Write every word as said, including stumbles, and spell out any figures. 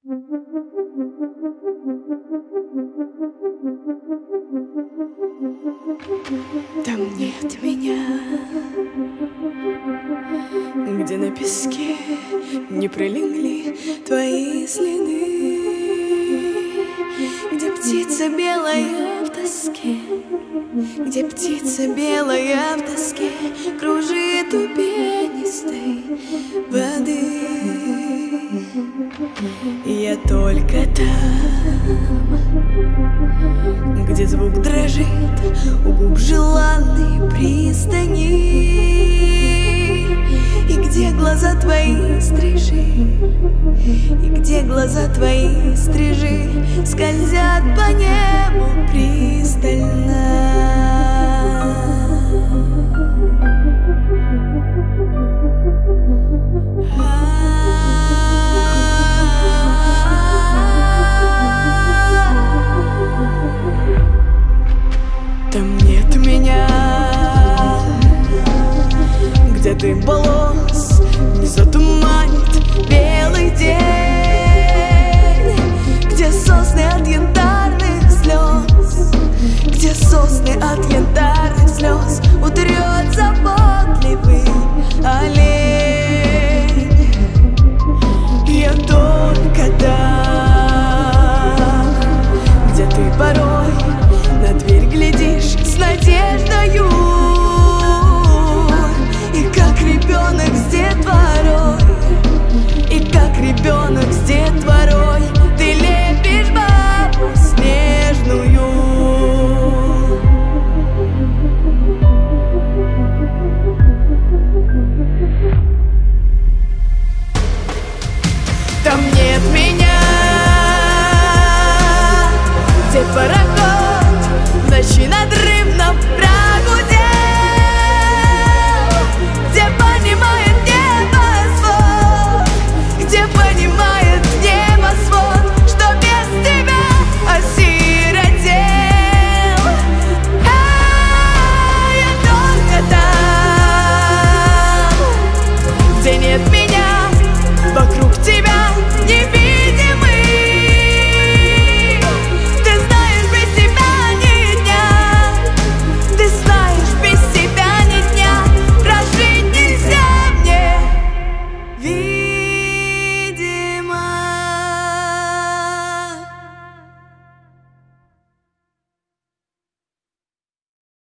Там нет меня, где на песке не пролегли твои следы, где птица белая в тоске, где птица белая в тоске кружит у пенистой воды. Я только там, где звук дрожит у губ желанной пристани, и где глаза твои стрижи, и где глаза твои стрижи скользят по небу пристально.